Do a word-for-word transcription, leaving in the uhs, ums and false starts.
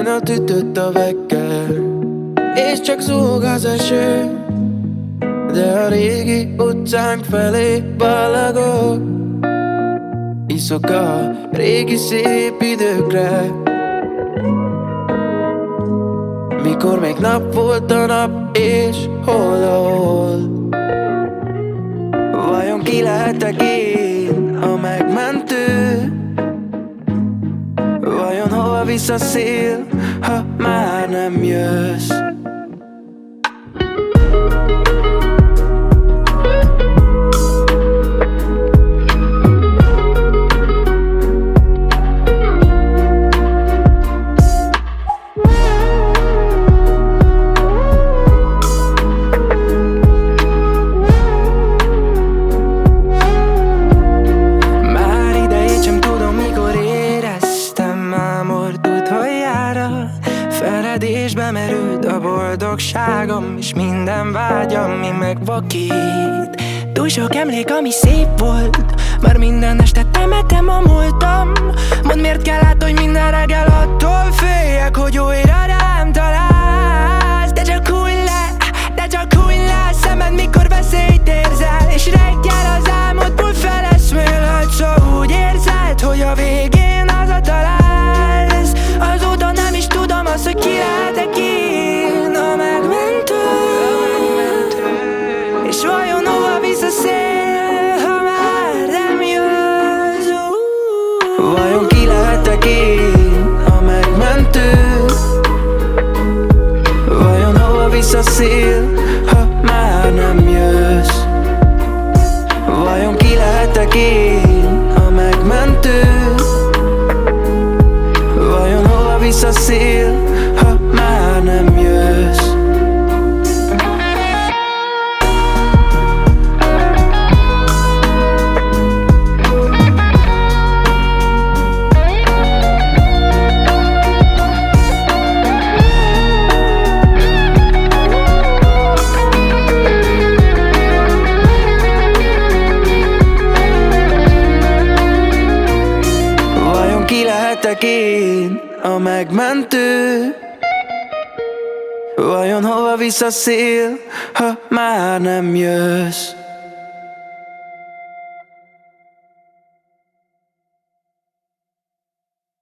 Hajnalt ütött a vekker, és csak zúg az eső, de a régi utcánk felé ballagok. Iszok a régi szép időkre, mikor még nap volt a nap, és hold a hold. Vajon ki lehetek én, a megmentő? Vajon hova visz a szél, ha már nem jössz? Feledésbe merült a boldogságom, és minden vágyam, mi megvakít. Túl sok emlék, ami szép volt, már minden este temetem a múltam. Mondd, miért kell át, hogy minden reggel attól féljek, hogy újra rám találsz. De csak hullj le, de csak hullj le a szemed, mikor veszélyt érzel, és reggel az álmodból feleszmélhetsz, ha úgy érzed, hogy a végén hazatalálsz. Azóta nem is tudom azt, hogy ki lehetek én, a megmentő. És vajon hova visz a szél, ha már nem jössz? uh. Vajon ki lehetek én, a megmentő? Vajon hova visz a szél, ha már nem jössz? Vajon ki lehetek én, a megmentő? Vajon hova visz a szél, ha már nem jössz? Ki lehetek én, a megmentő? Vajon hova visz a szél, ha már nem jössz?